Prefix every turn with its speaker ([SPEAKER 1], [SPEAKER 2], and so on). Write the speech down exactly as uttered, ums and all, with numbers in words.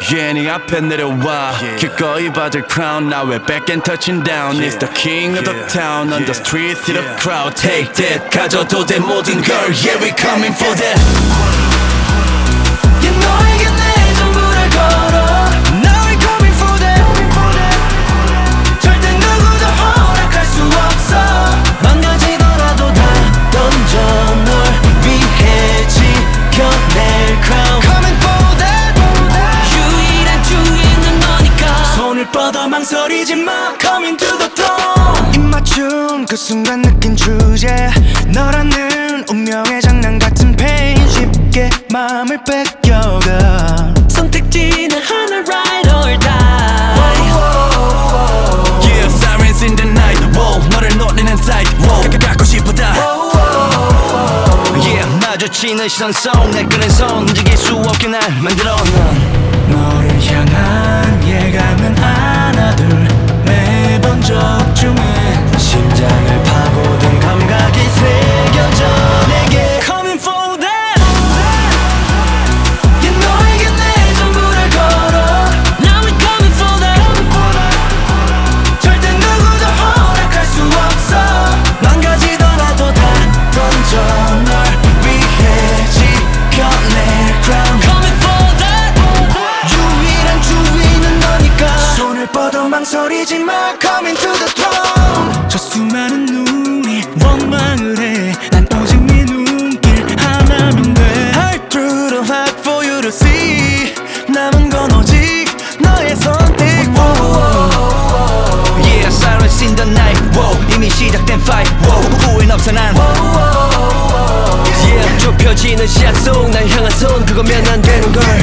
[SPEAKER 1] yeah 네 앞에 내려와 기꺼이 받을 crown now we're back and touching down It's the king of the town on the street see the crowd take that 가져도 돼 모든 걸 yeah we coming for that
[SPEAKER 2] yeah 너에게 내 전부를 걸어 Now we coming for that 절대 누구도 허락할 수 없어 망가지더라도 다 던져 널 위해 지켜낼 crown Coming for that 유일한 주인은 너니까 손을 뻗어 망설이지 마 Coming to the throne 입맞춤 그 순간 느낀 주제 너라는 운명의 장난 같은 pain 쉽게 마음을 뺏겨가 선택지는 하나 ride or die
[SPEAKER 1] Yeah sirens in the night Whoa 너를 노리는 sight Whoa 갖고 싶다 Yeah 마주치는 시선 속 내 끄는 손 움직일 수 없게 날 만들어 넌
[SPEAKER 2] 너를 향한 예감은 하나 둘 매번 적중해 심장을 파고든 감각이 새겨져 내게 Coming for that yeah 너에게 내 전부를 걸어 Now we coming for that 절대 누구도 허락할 수 없어 망가지더라도 다 던져 널 위해 지켜낼 crown Coming for that 유일한 주인은 너니까 손을 뻗어 망설이지 마 Coming to the throne 저 수많은 눈이 원망을 해 난 오직 네 눈길 하나면 돼 Hard through the light for you to see 남은 건 오직 너의 선택
[SPEAKER 1] Yeah sirens in the night Whoa 이미 시작된 fight Whoa 후회는 없어 난 Yeah 좁혀지는 시야 속 날 향한 손 그거면 안 되는 걸